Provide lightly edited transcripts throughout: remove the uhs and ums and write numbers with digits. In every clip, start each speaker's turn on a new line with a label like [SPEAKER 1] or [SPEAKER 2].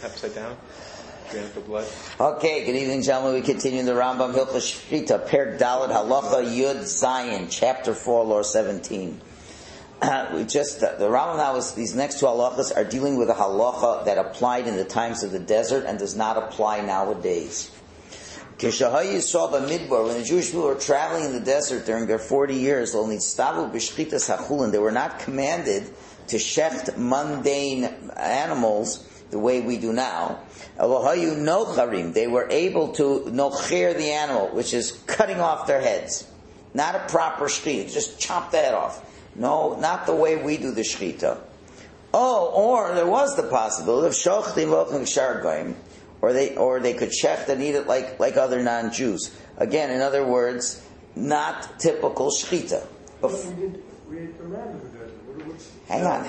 [SPEAKER 1] upside down. Drain the blood.
[SPEAKER 2] Okay, good evening, gentlemen. We continue the Rambam Hilchos Shchita, Perek Daled Halacha Yud Zayin, chapter 4, law 17. The Rambam now these next two halachas are dealing with a halacha that applied in the times of the desert and does not apply nowadays. When the Jewish people were traveling in the desert during their 40 years, they were not commanded to shecht mundane animals the way we do now. They were able to nocher the animal, which is cutting off their heads. Not a proper shchita, just chop the head off. No, not the way we do the shchita. Or there was the possibility of shochtim v'ochlim kshar goyim, or they could shecht and eat it like other non-Jews. Again, in other words, not typical shchita. Hang on.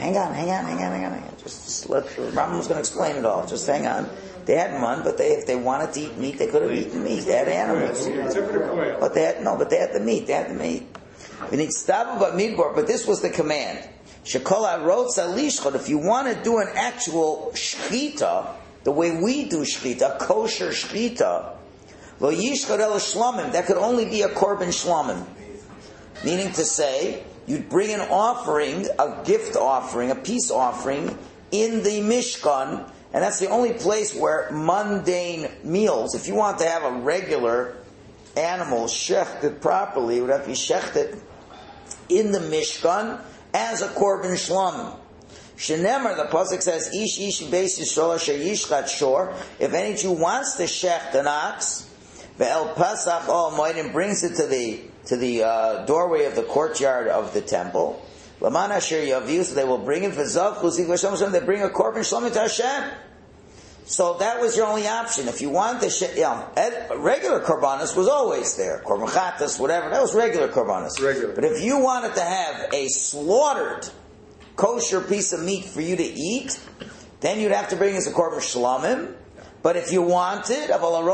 [SPEAKER 2] Just let Rambam's going to explain it all. Just hang on. They had mun, but if they wanted to eat meat, they could have eaten meat. They had animals, but they had the meat. We need staba but midbar, but this was the command. Shekola rotza lishchot. If you want to do an actual shchita, the way we do shchita, kosher shchita, lo yishchot el shlamim. That could only be a korban shlamim, meaning to say you'd bring an offering, a gift offering, a peace offering in the Mishkan, and that's the only place where mundane meals. If you want to have a regular animal shechted properly, it would have to be shechted in the Mishkan as a korban shlamim. Shenemar, the pasuk says, "Ish beis Yisrael asher yishchat shor." If any Jew wants to shecht an ox, ve'el pasach al moed, and brings it to the doorway of the courtyard of the temple, laman asher yaviu, so they will bring it. V'zav chuzik v'shem, they bring a korban shlamim to Hashem. So that was your only option. If you want the regular korbanos was always there. Korban chatas, whatever. That was regular korbanos. But if you wanted to have a slaughtered kosher piece of meat for you to eat, then you'd have to bring us a korban shlamim. But if you wanted,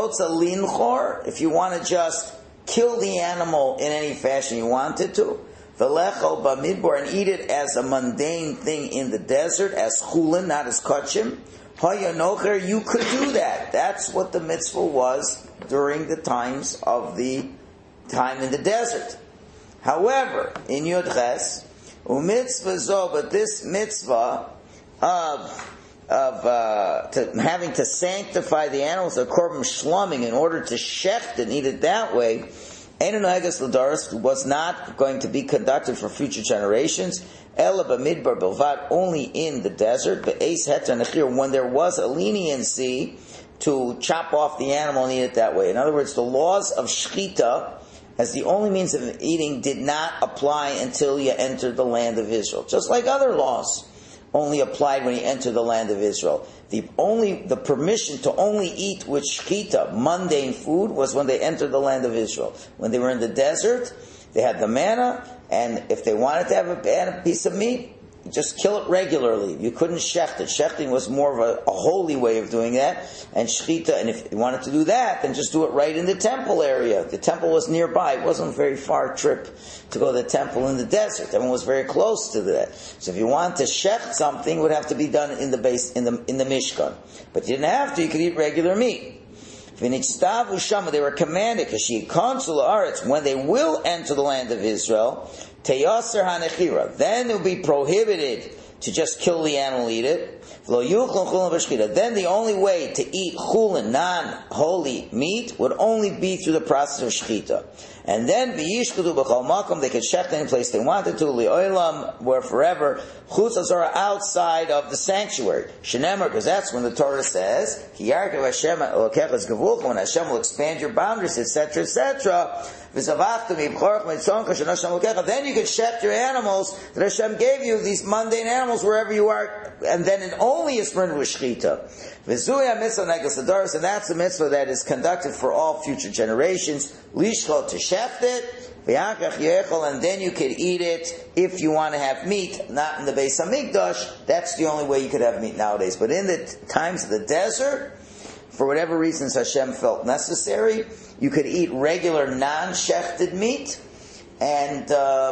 [SPEAKER 2] if you want to just kill the animal in any fashion you wanted to, v'lecho b'midbar, and eat it as a mundane thing in the desert, as chulin, not as kachim, hayanocher, you could do that. That's what the mitzvah was during the times of the time in the desert. However, in Yud Ches, u'mitzvah zo, but this mitzvah of having to sanctify the animals of korban shlamim in order to shecht and eat it that way, was not going to be conducted for future generations. Ela b'midbar bilvad, only in the desert. Be'eis heter nechir, when there was a leniency to chop off the animal and eat it that way. In other words, the laws of shchita as the only means of eating did not apply until you entered the land of Israel. Just like other laws only applied when you entered the land of Israel. The permission to only eat with shchita, mundane food, was when they entered the land of Israel. When they were in the desert, they had the manna, and if they wanted to have a piece of meat, you just kill it regularly. You couldn't shecht it. Shechting was more of a holy way of doing that. And shchita, and if you wanted to do that, then just do it right in the temple area. The temple was nearby. It wasn't a very far trip to go to the temple in the desert. Everyone was very close to that. So if you want to shecht something, it would have to be done in the base, in the Mishkan. But you didn't have to. You could eat regular meat. They were commanded, when they will enter the land of Israel, then it will be prohibited to just kill the animal, eat it. Then the only way to eat chulin, non-holy meat, would only be through the process of shchita. And then v'yishchadu b'chol makom, they could shecht any place they wanted to, li'olam, where forever, chutz hazorah, outside of the sanctuary. Shenemar, because that's when the Torah says, ki yarkev Hashem elokecha zgavulcha, when Hashem will expand your boundaries, etc., etc. V'zavachtu mibchorach mitzoncha shen Hashem elokecha. Then you could shecht your animals that Hashem gave you, these mundane animals, wherever you are, and then it only is burned with shchita. V'zuya mitzvah negas l'doros, and that's the mitzvah that is conducted for all future generations. Lishchot, to shecht it, and then you could eat it if you want to have meat, not in the Beis Hamikdash. That's the only way you could have meat nowadays. But in the times of the desert, for whatever reasons Hashem felt necessary, you could eat regular non-shechted meat, And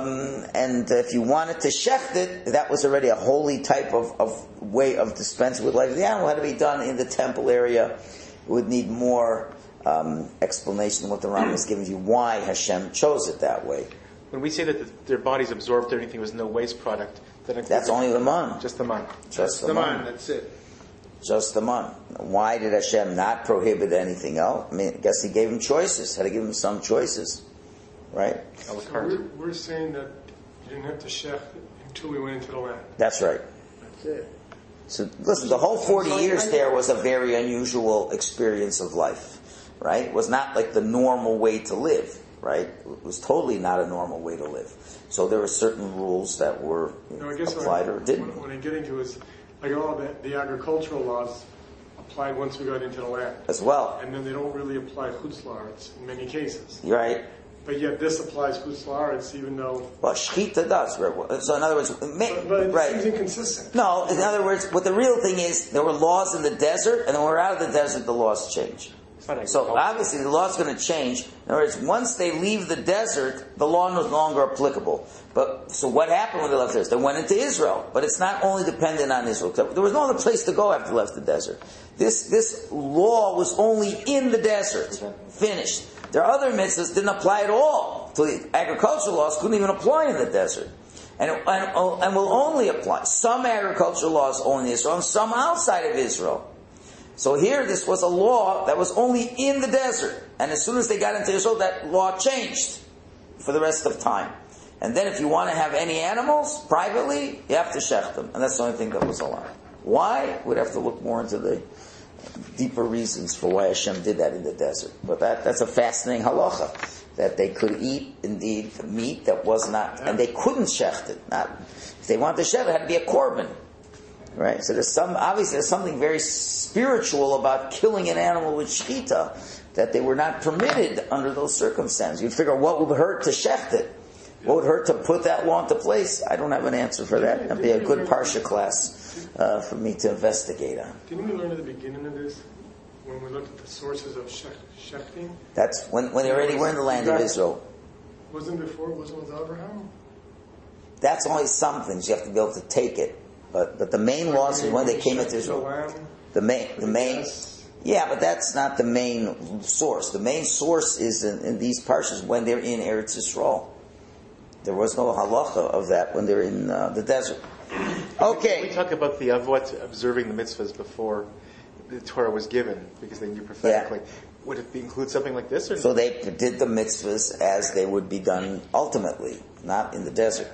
[SPEAKER 2] if you wanted to shecht it, that was already a holy type of way of dispensing with life. The animal had to be done in the temple area. It would need more explanation than what the Rambam is giving you, why Hashem chose it that way.
[SPEAKER 3] When we say that their bodies absorbed everything, was no waste product,
[SPEAKER 2] that's only the man.
[SPEAKER 3] Just the man.
[SPEAKER 2] Just the man.
[SPEAKER 3] That's it.
[SPEAKER 2] Just the man. Why did Hashem not prohibit anything else? I mean, I guess He gave him choices. Had to give him some choices, right?
[SPEAKER 4] So we're saying that you didn't have to shech until we went into the land.
[SPEAKER 2] That's right.
[SPEAKER 4] That's it.
[SPEAKER 2] So listen, the whole 40 years there was a very unusual experience of life, right? It was not like the normal way to live, right? It was totally not a normal way to live. So there were certain rules that were applied or didn't.
[SPEAKER 4] What I'm getting to is, like all the agricultural laws applied once we got into the land.
[SPEAKER 2] As well.
[SPEAKER 4] And then they don't really apply chutz la'aretz in many cases.
[SPEAKER 2] Right.
[SPEAKER 4] But yet this applies chutz la'aretz even though...
[SPEAKER 2] Well, shechita does. So in other words...
[SPEAKER 4] But it seems inconsistent.
[SPEAKER 2] No, in other words, what the real thing is, there were laws in the desert, and when we're out of the desert, the laws change. So obviously the law is going to change. In other words, once they leave the desert, the law no longer applicable. But so what happened when they left the desert? They went into Israel, but it's not only dependent on Israel. There was no other place to go after they left the desert. This law was only in the desert. Finished. Their other mitzvahs didn't apply at all. So the agricultural laws couldn't even apply in the desert. And will only apply. Some agricultural laws only in Israel, and some outside of Israel. So here, this was a law that was only in the desert. And as soon as they got into Israel, that law changed for the rest of time. And then if you want to have any animals, privately, you have to shech them. And that's the only thing that was allowed. Why? We'd have to look more into the deeper reasons for why Hashem did that in the desert. But that's a fascinating halacha. That they could eat, indeed, meat that was not, and they couldn't shecht it. If they wanted to shecht it, it had to be a korban. Right? So there's something very spiritual about killing an animal with shechita that they were not permitted under those circumstances. You'd figure what would hurt to shecht it? What would hurt to put that law into place? I don't have an answer for that. That'd be a good parsha class for me to investigate on.
[SPEAKER 4] Didn't we learn at the beginning of this, when we looked at the sources of shechting?
[SPEAKER 2] That's when they already were in the land of Israel.
[SPEAKER 4] Wasn't before? Wasn't with Abraham?
[SPEAKER 2] That's only some things. You have to be able to take it. But the main laws is when they came into Israel. The main, yeah, but that's not the main source. The main source is in these parshas when they're in Eretz Yisrael. There was no halacha of that when they're in the desert. Okay.
[SPEAKER 3] We talk about the avot observing the mitzvahs before the Torah was given, because they knew prophetically. Yeah. Would it include something like this? Or
[SPEAKER 2] so they did the mitzvahs as they would be done ultimately, not in the desert.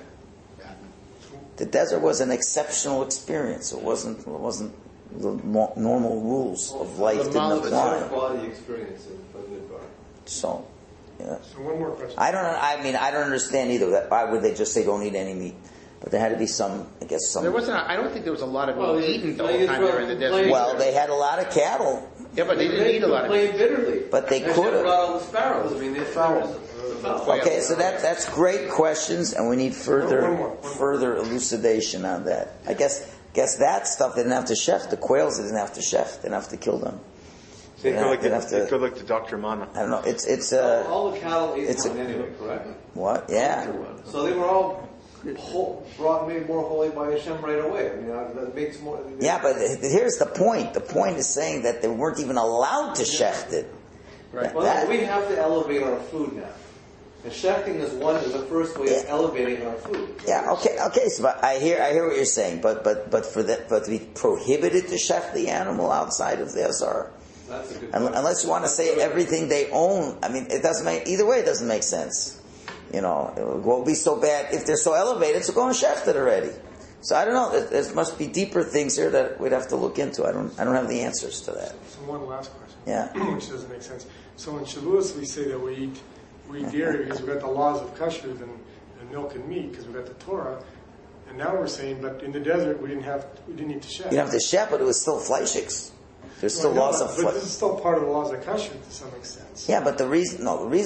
[SPEAKER 2] The desert was an exceptional experience. It wasn't the normal rules of life didn't apply.
[SPEAKER 1] Quality experience in Midbar.
[SPEAKER 2] So, yeah.
[SPEAKER 4] So one more question.
[SPEAKER 2] I don't understand either. Why would they just say don't eat any meat? But there had to be some.
[SPEAKER 5] There wasn't. I don't think there was a lot of meat eaten the whole time they were in the desert.
[SPEAKER 2] Well, they had a lot of cattle.
[SPEAKER 5] Yeah, but they didn't eat a lot of meat.
[SPEAKER 1] Bitterly.
[SPEAKER 2] But they could have.
[SPEAKER 1] All the sparrows. I mean, they found.
[SPEAKER 2] Okay, so that's great questions, and we need further elucidation on that. I guess that stuff they didn't have to chef. The quails they didn't have to chef. They didn't have to kill them.
[SPEAKER 3] So it could look to Dr. Mana.
[SPEAKER 2] I don't know. It's
[SPEAKER 1] all the cattle ate one anyway, correct?
[SPEAKER 2] What? Yeah.
[SPEAKER 1] So they were all made more holy by Hashem right away. I mean, that makes more.
[SPEAKER 2] Yeah, but here's the point. The point is saying that they weren't even allowed to shecht it.
[SPEAKER 5] Right.
[SPEAKER 1] Well, we have to elevate our food now. And shechting is the first way of elevating our food.
[SPEAKER 2] Yeah, okay. So but I hear what you're saying, but to be prohibited to shecht the animal outside of the Azar.
[SPEAKER 1] That's a good
[SPEAKER 2] unless you want to say everything they own. I mean, it doesn't make either way. It doesn't make sense. You know, it won't be so bad if they're so elevated. So go and shecht it already. So I don't know. There must be deeper things here that we'd have to look into. I don't have the answers to that.
[SPEAKER 4] So one last question.
[SPEAKER 2] Yeah.
[SPEAKER 4] Which doesn't make sense. So in Shavuos we say that we eat dairy because we've got the laws of kashrut and milk and meat because we've got the Torah. And now we're saying, but in the desert we didn't eat to shech.
[SPEAKER 2] You didn't have to shech, but it was still fleishiks. There's still laws of
[SPEAKER 4] but this is still part of the laws of kashrut to some extent.
[SPEAKER 2] Yeah, but the reason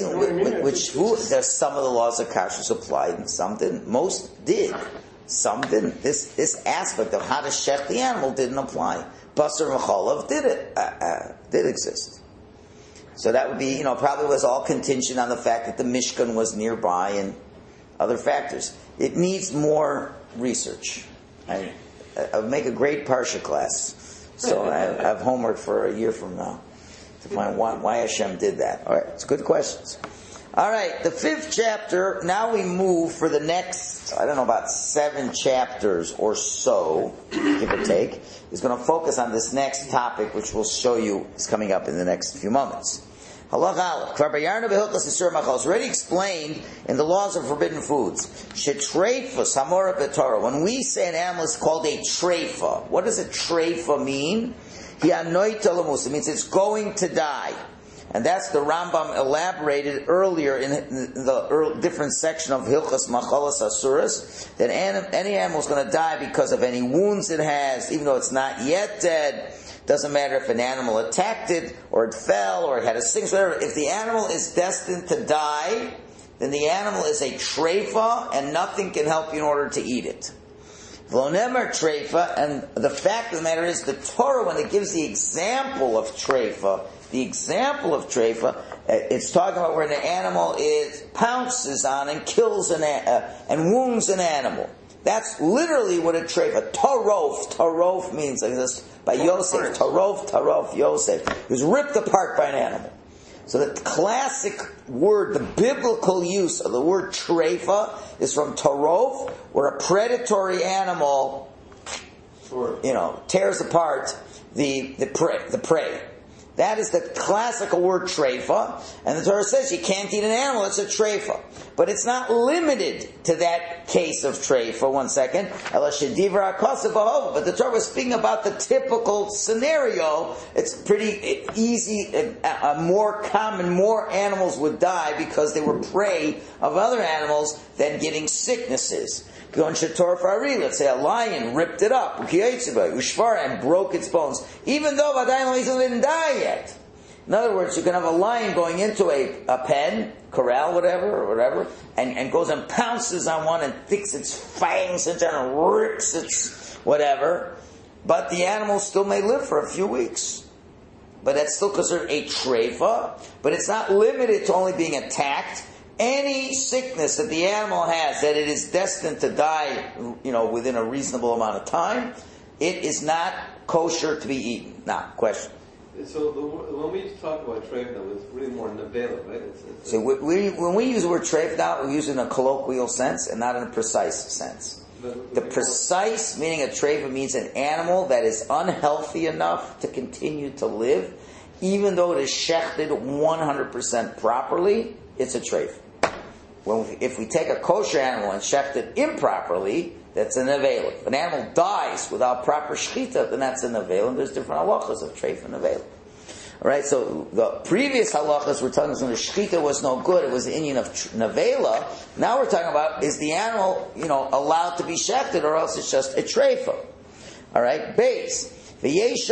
[SPEAKER 2] there's some of the laws of kashrut applied and some didn't. Most did. Some didn't. This aspect of how to shech the animal didn't apply. Basar Mecholav did exist. So that would be, probably was all contingent on the fact that the Mishkan was nearby and other factors. It needs more research. I'll make a great Parsha class. So I have homework for a year from now to find why Hashem did that. All right, it's good questions. All right, the 5th chapter, now we move for the next, I don't know, about 7 chapters or so, give or take, is going to focus on this next topic, which we'll show you is coming up in the next few moments. Halach Aleph. Kvar Bayarna Behilchos Isur Machal is already explained in the laws of forbidden foods. Shetreifos Hamora B'Torah. When we say an animal is called a treifa, what does a treifa mean? Hianoita Lamus. It means it's going to die. And that's the Rambam elaborated earlier in the different section of Hilchos Machalos Asuras, that any animal is going to die because of any wounds it has, even though it's not yet dead. Doesn't matter if an animal attacked it, or it fell, or it had a sickness, whatever. If the animal is destined to die, then the animal is a treifa, and nothing can help you in order to eat it. V'lonemer treifa, and the fact of the matter is, the Torah, when it gives the example of treifa, it's talking about where the animal pounces on and kills and wounds an animal. That's literally what a treifa. Tarof means like this by Yosef. Tarof, Yosef. He was ripped apart by an animal. So the classic word, the biblical use of the word treifa is from tarof, where a predatory animal, tears apart the prey. That is the classical word treifa, and the Torah says you can't eat an animal, it's a treifa. But it's not limited to that case of treifa, one second. But the Torah was speaking about the typical scenario. It's pretty easy, more common, more animals would die because they were prey of other animals than getting sicknesses. Let's say a lion ripped it up, and broke its bones, even though it didn't die yet. In other words, you can have a lion going into a pen, corral, whatever, and goes and pounces on one and sticks its fangs into it and rips its whatever, but the animal still may live for a few weeks. But that's still considered a treifa, but it's not limited to only being attacked. Any sickness that the animal has, that it is destined to die, within a reasonable amount of time, it is not kosher to be eaten. Now, question.
[SPEAKER 1] So when we talk about treif now, it's really more nevela, right?
[SPEAKER 2] So when we use the word treif now, we use it in a colloquial sense and not in a precise sense. The precise meaning of treif means an animal that is unhealthy enough to continue to live, even though it is shechted 100% properly, it's a treif. If we take a kosher animal and shecht it improperly, that's a nevela. If an animal dies without proper shechita, then that's a nevela, and there's different halachas of treif and nevela. Alright, so the previous halachas were telling us when the shechita was no good, it was the Indian of nevela. Now we're talking about, is the animal, allowed to be shechted, or else it's just a treifa. Alright, base. There's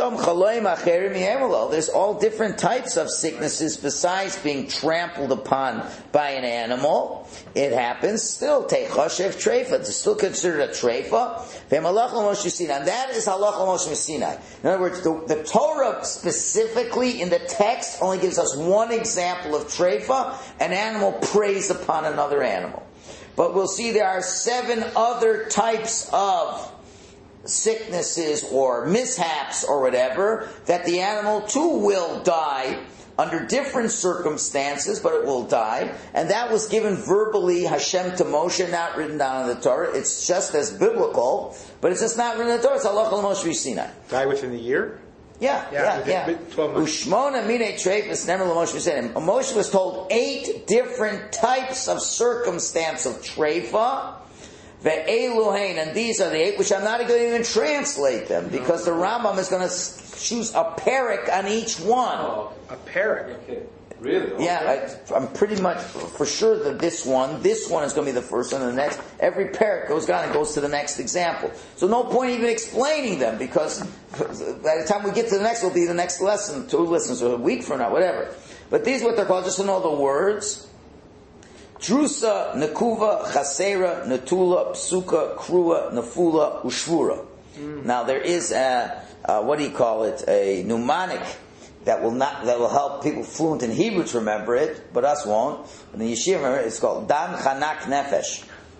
[SPEAKER 2] all different types of sicknesses besides being trampled upon by an animal. It happens. Still, take choshev treifa. It's still considered a treifa. And that is halacha Moshe Sinai. In other words, the Torah specifically in the text only gives us one example of treifa. An animal preys upon another animal. But we'll see there are 7 other types of sicknesses or mishaps or whatever, that the animal too will die under different circumstances, but it will die. And that was given verbally, Hashem to Moshe, not written down in the Torah. It's just as biblical, but it's just not written in the Torah. It's halacha Moshe Sinai.
[SPEAKER 3] Die within the year?
[SPEAKER 2] Yeah. Ushmona mine treifas never l'Moshe Sinai. Moshe was told 8 different types of circumstance of treifa. Ve'eluhain, and these are the 8, which I'm not going to even translate them, because the Rambam is going to choose a parak on each one.
[SPEAKER 3] Oh, a parak?
[SPEAKER 1] Okay. Really? Okay.
[SPEAKER 2] Yeah, I'm pretty much for sure that this one is going to be the first one, and the next. Every parak goes down and goes to the next example. So no point even explaining them, because by the time we get to the next, will be the next lesson, 2 lessons, or a week from now, whatever. But these are what they're called, just to know the words. Drusa, Nekuva, Chasera, Netula, Psuka, Krua, Nefula, Ushvura. Now there is a mnemonic that will help people fluent in Hebrew to remember it, but us won't. And the yeshiva remember it. It's called Dan Chanak Nefesh.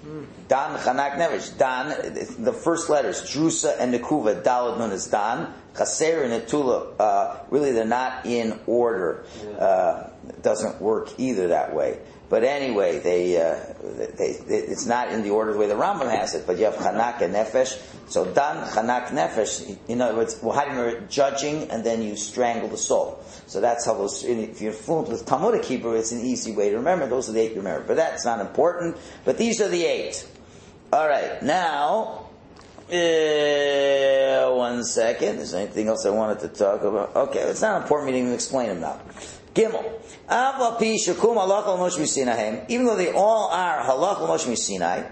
[SPEAKER 2] Dan chanak nefesh. Dan, the first letters, drusa and nekuva, dalad nun is dan. Chaser and netula, really they're not in order. It doesn't work either that way. But anyway, it's not in the order the way the Rambam has it. But you have chanak and nefesh. So dan chanak nefesh. In other words, judging, and then you strangle the soul. So that's how those. If you're fluent with Talmudic Hebrew, it's an easy way to remember. Those are the 8 you remember. But that's not important. But these are the 8. All right. Now, 1 second. Is there anything else I wanted to talk about? Okay, it's not important. We didn't even explain them now. Gimel. Even though they all are halach l'moshe misinai,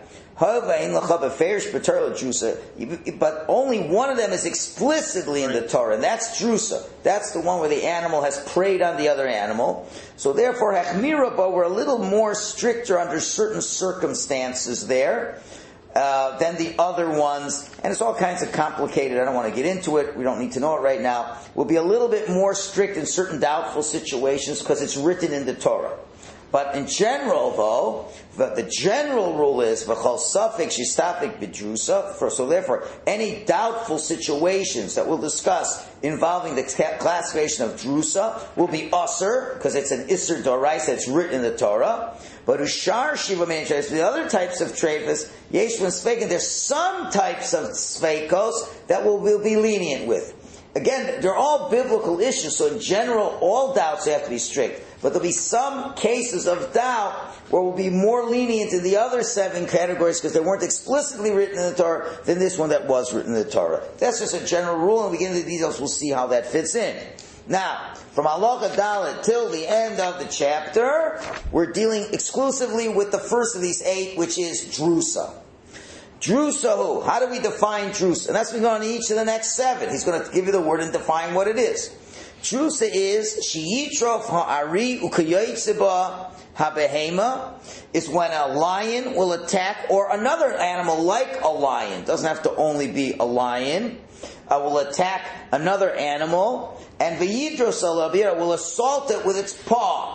[SPEAKER 2] but only one of them is explicitly in the Torah, and that's drusa. That's the one where the animal has preyed on the other animal. So therefore, hachmira, but we're a little more stricter under certain circumstances there than the other ones, and it's all kinds of complicated. I don't want to get into it. We don't need to know it right now. We'll be a little bit more strict in certain doubtful situations because it's written in the Torah. But in general, though, the general rule is v'chol safek shistafek b'drusa. So therefore, any doubtful situations that we'll discuss involving the classification of drusa will be usur, because it's an isur doraisa, it's written in the Torah. But ushar shiva meaning the other types of treifas, yeshua sveikin, there's some types of sveikos that we'll be lenient with. Again, they're all biblical issues, so in general, all doubts have to be strict. But there'll be some cases of doubt where we'll be more lenient in the other 7 categories because they weren't explicitly written in the Torah than this one that was written in the Torah. That's just a general rule, and we get into the details, we'll see how that fits in. Now, from Halacha Dalet till the end of the chapter, we're dealing exclusively with the first of these 8, which is drusa. Drusahu. How do we define drusa? And that's going to go on each of the next 7. He's going to give you the word and define what it is. Drusa is sheyitrof ha'ari ukayoytzeba habehema, is when a lion will attack, or another animal like a lion, doesn't have to only be a lion, will attack another animal, and v'yidros alabira will assault it with its paw.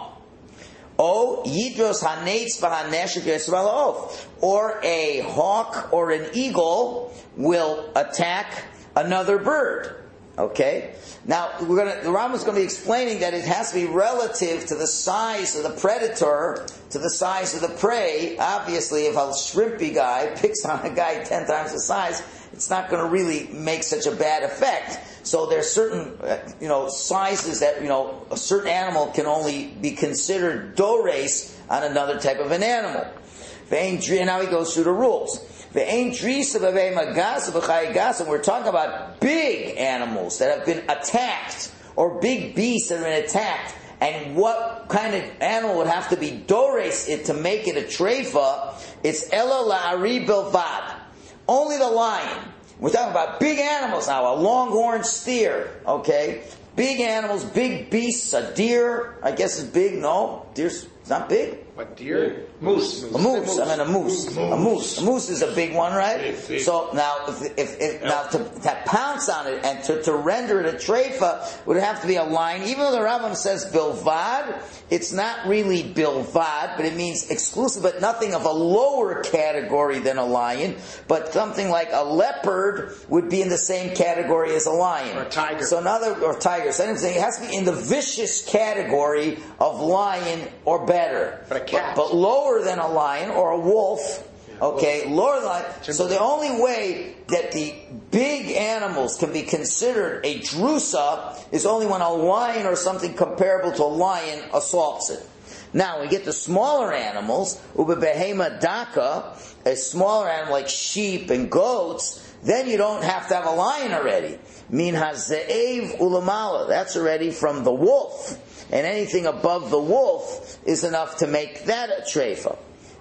[SPEAKER 2] O yidros haneitz v'haneshek yisrael, or a hawk or an eagle will attack another bird. Okay? Now, the Rambam's going to be explaining that it has to be relative to the size of the predator, to the size of the prey. Obviously, if a shrimpy guy picks on a guy 10 times the size, it's not going to really make such a bad effect. So there's certain, sizes that, a certain animal can only be considered dores on another type of an animal. And now he goes through the rules. And we're talking about big animals that have been attacked, or big beasts that have been attacked. And what kind of animal would have to be dores it to make it a treifa? It's ela la'ari bilvad. Only the lion. We're talking about big animals now, a longhorn steer, okay? Big animals, big beasts, a deer, I guess is big. No, deer's not big.
[SPEAKER 5] What, deer? Moose.
[SPEAKER 2] A moose. I mean a moose. A moose is a big one, right? So now, if to pounce on it and to render it a treifa would have to be a lion. Even though the Rambam says bilvad, it's not really bilvad, but it means exclusive, but nothing of a lower category than a lion. But something like a leopard would be in the same category as a lion.
[SPEAKER 5] Or a tiger.
[SPEAKER 2] So or tiger. So I'm saying it has to be in the vicious category of lion or better. But lower than a lion or a wolf, okay, lower than a lion. So the only way that the big animals can be considered a drusa is only when a lion or something comparable to a lion assaults it. Now, when we get to smaller animals, ubebehema daka, a smaller animal like sheep and goats, then you don't have to have a lion already. Min haze'ev ulamala, that's already from the wolf. And anything above the wolf is enough to make that a treifa.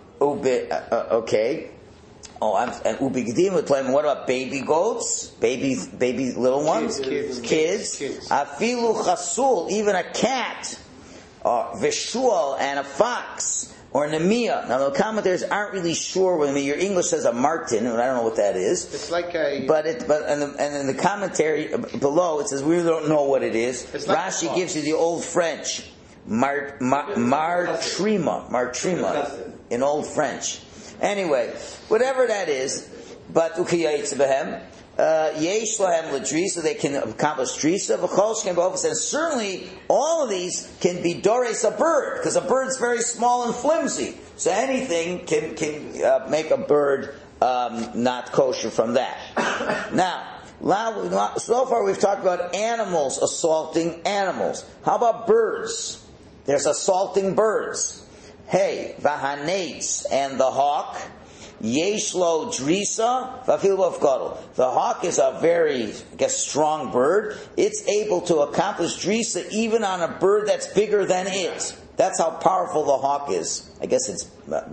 [SPEAKER 2] Okay. And ubigdim would play. What about baby goats? Baby little ones? Kids. Afilu chasul, even a cat. Vishual and a fox. Or Nemia. Now the commentators aren't really sure what your English says a martin, and I don't know what that is.
[SPEAKER 5] It's like a...
[SPEAKER 2] But in the commentary below it says we don't know what it is. Rashi gives you the old French. Martrima in Old French. Anyway, whatever that is, but ukiyayitz behem. Yesh lahem ladrisa, they can accomplish drisa. And certainly, all of these can be dores a bird, because a bird's very small and flimsy. So anything can make a bird not kosher from that. Now, so far we've talked about animals assaulting animals. How about birds? There's assaulting birds. Hey, vahanetz and the hawk. Yeshlo drisa vafilov gadol. The hawk is a very, strong bird. It's able to accomplish drisa even on a bird that's bigger than it. That's how powerful the hawk is. I guess its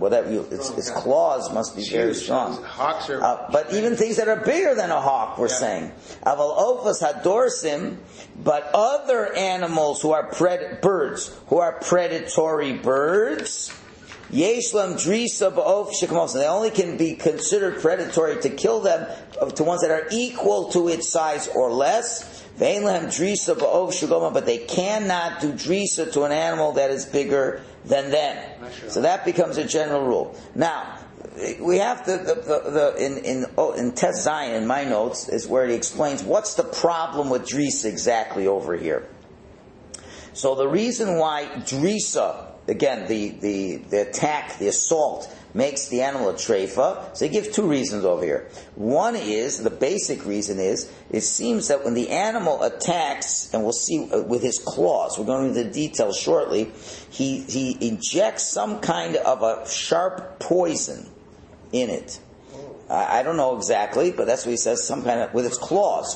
[SPEAKER 2] claws must be very strong.
[SPEAKER 5] Hawks are,
[SPEAKER 2] but even things that are bigger than a hawk, we're saying. Aval ofas hadorsim, but other animals who are birds who are predatory birds. Yeshlam drisa ba'of shekamos. They only can be considered predatory to kill them to ones that are equal to its size or less. Ve'enlehem drisa ba'of shugoma, but they cannot do drisa to an animal that is bigger than them. So that becomes a general rule. Now, we have in Tes Zion, in my notes, is where he explains what's the problem with drisa exactly over here. So the reason why drisa, again, the attack, the assault, makes the animal a treifa. So he gives two reasons over here. One is, the basic reason is, it seems that when the animal attacks, and we'll see with his claws, we're going into the details shortly, he injects some kind of a sharp poison in it. I don't know exactly, but that's what he says, some kind of, with its claws.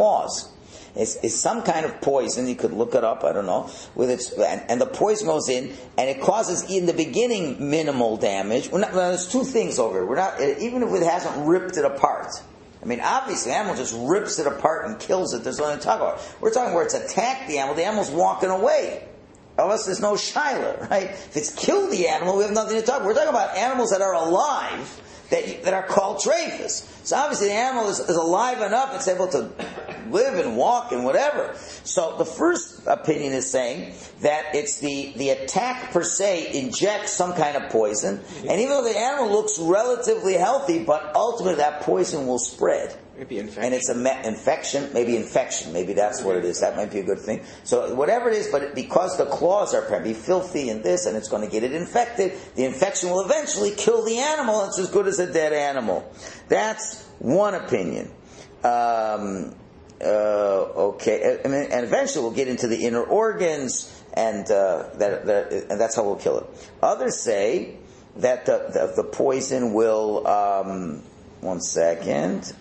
[SPEAKER 2] It's some kind of poison. You could look it up. I don't know. And the poison goes in, and it causes in the beginning minimal damage. There's two things over here. Even if it hasn't ripped it apart. I mean, obviously, the animal just rips it apart and kills it. There's nothing to talk about. We're talking where it's attacked the animal. The animal's walking away. Unless there's no shaila, right? If it's killed the animal, we have nothing to talk about. We're talking about animals that are alive, that are called treifas. So obviously the animal is alive enough, it's able to live and walk and whatever. So the first opinion is saying that it's the attack per se injects some kind of poison, and even though the animal looks relatively healthy, but ultimately that poison will spread.
[SPEAKER 3] Maybe infection.
[SPEAKER 2] And it's infection. Maybe that's what it is. That might be a good thing. So whatever it is, but because the claws are probably filthy and this, and it's going to get it infected, the infection will eventually kill the animal. It's as good as a dead animal. That's one opinion. Okay, and eventually we'll get into the inner organs, and and that's how we'll kill it. Others say that the poison will. One second.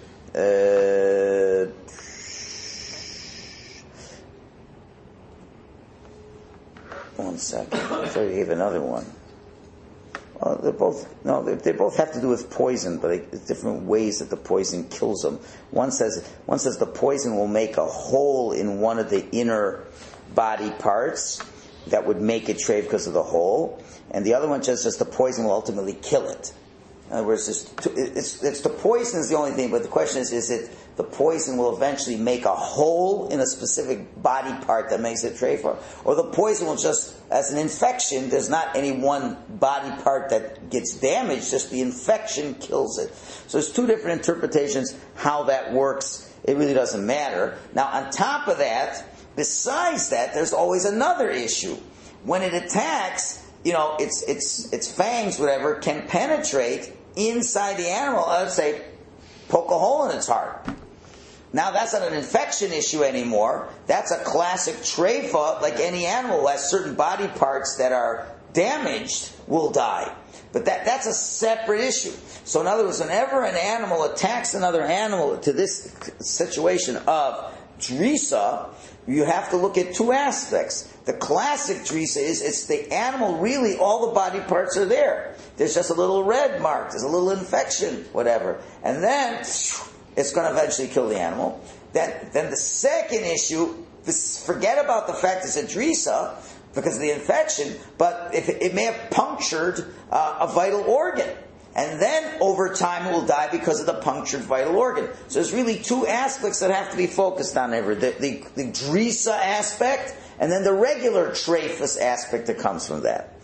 [SPEAKER 2] One second. I thought you gave another one. They both have to do with poison, but it's different ways that the poison kills them. One says the poison will make a hole in one of the inner body parts that would make it treif because of the hole, and the other one just says the poison will ultimately kill it. In other words, it's the poison is the only thing, but the question is it the poison will eventually make a hole in a specific body part that makes it treifa, or the poison will just, as an infection, there's not any one body part that gets damaged, just the infection kills it. So there's two different interpretations how that works. It really doesn't matter. Now, on top of that, besides that, there's always another issue. When it attacks, its fangs, whatever, can penetrate inside the animal, let's say, poke a hole in its heart. Now that's not an infection issue anymore. That's a classic treifa, like any animal who has certain body parts that are damaged will die. But that's a separate issue. So in other words, whenever an animal attacks another animal to this situation of drisa, you have to look at two aspects. The classic drisa is it's the animal, really all the body parts are there. There's just a little red mark, there's a little infection, whatever. And then it's going to eventually kill the animal. Then the second issue, forget about the fact it's a drisa because of the infection, but if it may have punctured a vital organ. And then over time it will die because of the punctured vital organ. So there's really two aspects that have to be focused on ever. The drisa aspect, and then the regular treifus aspect that comes from that.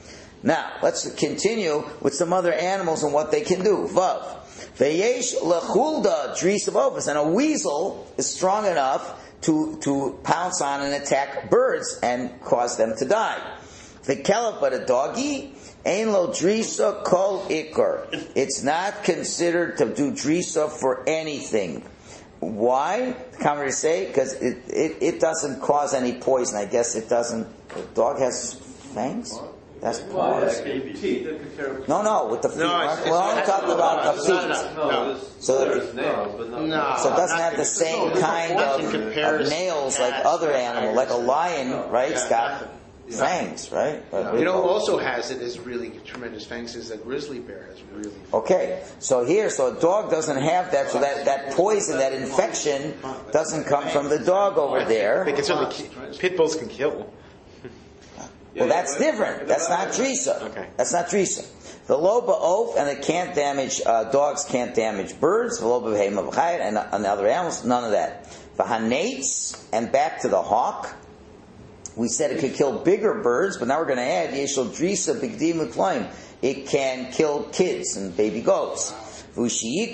[SPEAKER 2] Now, let's continue with some other animals and what they can do. Vav. Veyesh lechulda drisa b'ofis. And a weasel is strong enough to pounce on and attack birds and cause them to die. The kelp, but a doggy, ein lo drisa kol ikar. It's not considered to do drisa for anything. Why? The commentators say because it doesn't cause any poison. I guess it doesn't. The dog has fangs. That's paws. No, with the feet. We're only talking about the feet. So it doesn't have the same kind of nails like other animals, like a lion, right? It's got fangs, right?
[SPEAKER 5] Also has it is really tremendous fangs is a grizzly bear has really.
[SPEAKER 2] Okay, so a dog doesn't have that, so that poison, that infection doesn't come from the dog over there.
[SPEAKER 3] They can certainly pit bulls can kill.
[SPEAKER 2] Well, that's different. That's not drisa.
[SPEAKER 3] Okay.
[SPEAKER 2] That's not drisa. The loba oaf, and it can't damage, dogs can't damage birds, the loba behem of chayit, and other animals, none of that. The hanates, and back to the hawk, we said it could kill bigger birds, but now we're going to add yeshel drisa bigdim ukloim. It can kill kids and baby goats. But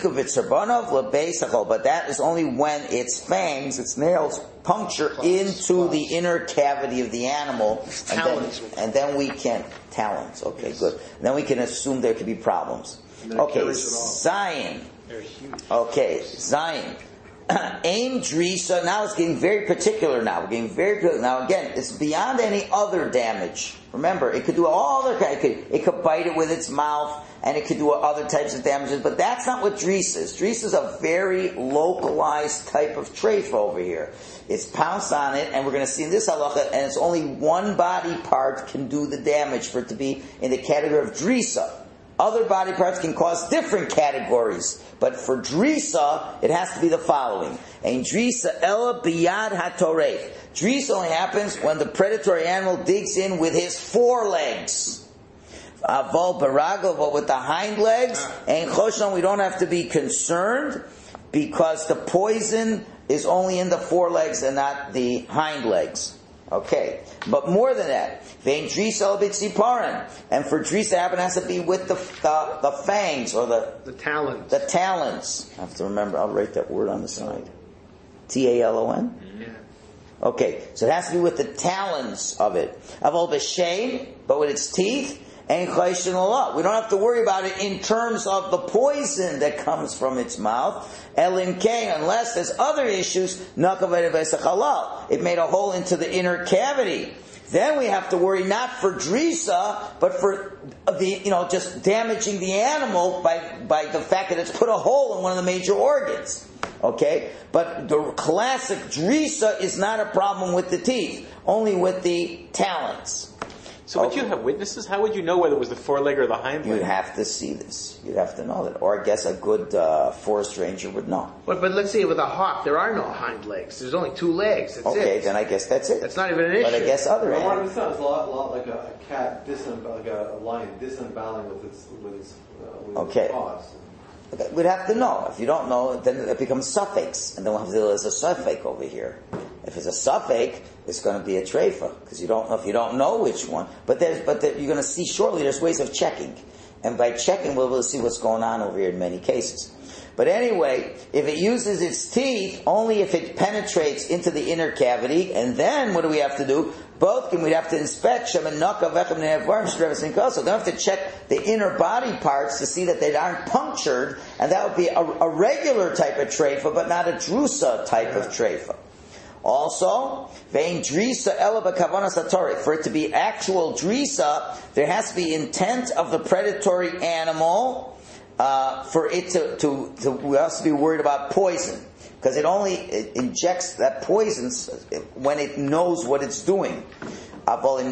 [SPEAKER 2] that is only when its fangs, its nails, puncture into the inner cavity of the animal, and then we can talons. Okay, good. And then we can assume there could be problems. Okay, Zion. Okay, Zion. Aim drisa. Now it's getting very particular. Now we're getting very good. Now again, it's beyond any other damage. Remember, it could do all other kinds. It could bite it with its mouth, and it could do other types of damages. But that's not what drisa is. Drisa is a very localized type of treifa over here. It's pounced on it, and we're going to see in this halacha, and it's only one body part can do the damage for it to be in the category of drisa. Other body parts can cause different categories. But for drisa, it has to be the following. Ein drisa ela biyad hatoref. Drisa only happens when the predatory animal digs in with his forelegs. Avol barago, but with the hind legs, ein choshon, we don't have to be concerned because the poison is only in the forelegs and not the hind legs. Okay, but more than that, vein drisa b'tziparin, and for drisa happen has to be with the fangs or the talons. The talons. I have to remember. I'll write that word on the side. Talon. Yeah. Okay, so it has to be with the talons of it. Avol b'shein, but with its teeth. And chayshin Allah. We don't have to worry about it in terms of the poison that comes from its mouth. LMK, unless there's other issues, it made a hole into the inner cavity. Then we have to worry not for drisa, but for just damaging the animal by the fact that it's put a hole in one of the major organs. Okay? But the classic drisa is not a problem with the teeth, only with the talons.
[SPEAKER 3] So would you have witnesses? How would you know whether it was the foreleg or the hind leg?
[SPEAKER 2] You'd have to see this. You'd have to know that. Or I guess a good forest ranger would know.
[SPEAKER 5] But let's say with a hawk, there are no hind legs. There's only two legs. That's
[SPEAKER 2] okay,
[SPEAKER 5] it.
[SPEAKER 2] Then I guess that's it.
[SPEAKER 5] That's not even an issue.
[SPEAKER 2] But I guess other animals.
[SPEAKER 1] It sounds a lot like a cat, like a lion disemboweling with its paws.
[SPEAKER 2] Okay. We'd have to know. If you don't know, then it becomes suffix. And then we'll have to deal with a suffix over here. If it's a suffix, it's going to be a treifa because you don't know if you don't know which one. But you're going to see shortly. There's ways of checking, and by checking, we'll be able to see what's going on over here in many cases. But anyway, if it uses its teeth, only if it penetrates into the inner cavity, and then what do we have to do? Both we'd have to inspect them and knock off so then we have to check the inner body parts to see that they aren't punctured, and that would be a regular type of treifa, but not a drusa type of treifa. Also, vein drisa ela b'kavanas hatorek. For it to be actual drisa, there has to be intent of the predatory animal. For it to we also be worried about poison because it only injects that poison when it knows what it's doing. But what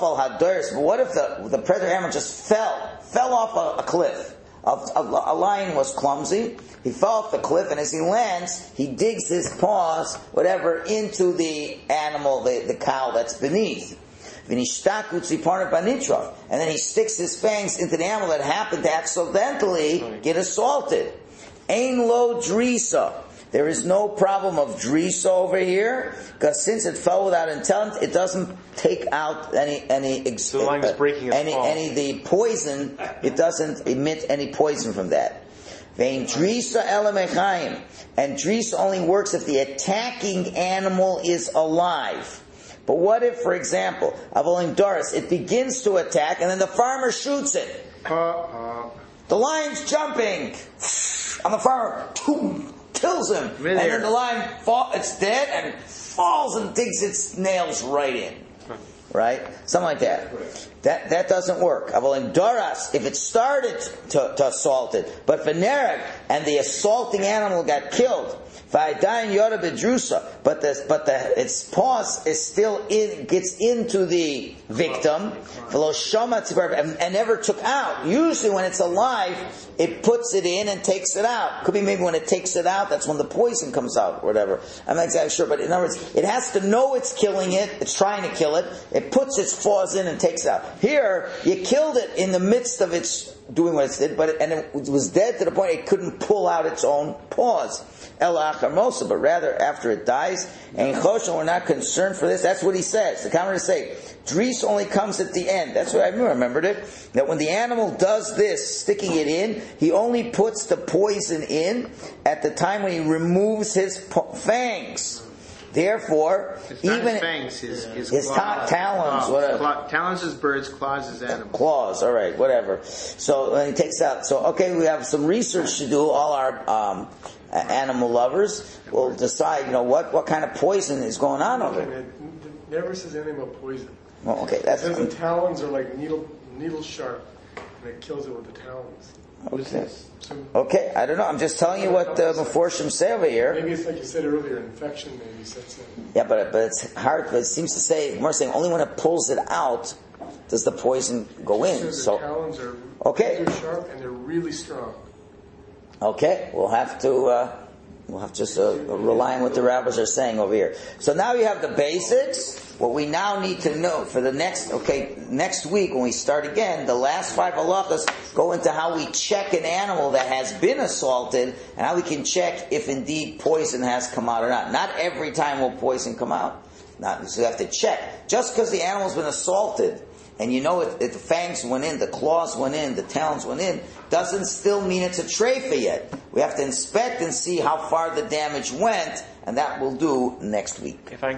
[SPEAKER 2] if the predatory animal just fell off a cliff? A lion was clumsy. He fell off the cliff, and as he lands, he digs his paws, whatever, into the animal, the cow that's beneath. And then he sticks his fangs into the animal that happened to accidentally get assaulted. Ein lo drisa. there is no problem of drisa over here, because since it fell without intent, it doesn't take out
[SPEAKER 3] So the line is breaking its fall.
[SPEAKER 2] the poison, it doesn't emit any poison from that. Vein drisa elamechayim. And drisa only works if the attacking animal is alive. But what if, for example, avolim doris, it begins to attack and then the farmer shoots it? The lion's jumping, and the farmer kills him, and then the lion it's dead and falls and digs its nails right in. Right? Something like that. That doesn't work. Avolim doras, if it started to assault it, but venerag, and the assaulting animal got killed, but its paws is still gets into the victim, and never took out. Usually when it's alive, it puts it in and takes it out. Could be maybe when it takes it out, that's when the poison comes out, or whatever. I'm not exactly sure, but in other words, it has to know it's killing it, it's trying to kill it, it puts its paws in and takes it out. Here, you killed it in the midst of its doing what it did, and it was dead to the point it couldn't pull out its own paws. El achar mosa, but rather after it dies, and choshen, we're not concerned for this. That's what he says. The commentators say, Dris only comes at the end. That's what I remembered it. That when the animal does this, sticking it in, he only puts the poison in at the time when he removes his fangs. Therefore, even
[SPEAKER 5] fangs, his
[SPEAKER 2] claws, talons, whatever.
[SPEAKER 5] Talons is birds, claws is animals.
[SPEAKER 2] Claws, all right, whatever. So when he takes out, we have some research to do. All our animal lovers will decide, what kind of poison is going on over there.
[SPEAKER 4] It never says anything about poison.
[SPEAKER 2] Well, okay,
[SPEAKER 4] it says the talons are like needle sharp, and it kills it with the talons.
[SPEAKER 2] What is this? Okay, I don't know. I'm just telling you what the Meforshim say over here.
[SPEAKER 4] Maybe it's like you said earlier, infection maybe sets in.
[SPEAKER 2] Yeah, but it's hard. But it seems to say, more saying, only when it pulls it out does the poison go in.
[SPEAKER 4] So the talons are
[SPEAKER 2] okay.
[SPEAKER 4] Sharp and they're really strong.
[SPEAKER 2] Okay, we'll have to just rely on what the rabbis are saying over here. So now you have the basics. What we now need to know for the next week when we start again, the last 5 halachas go into how we check an animal that has been assaulted and how we can check if indeed poison has come out or not. Not every time will poison come out. So you have to check. Just because the animal's been assaulted and the fangs went in, the claws went in, the talons went in, doesn't still mean it's a treifa yet. We have to inspect and see how far the damage went, and that we'll do next week.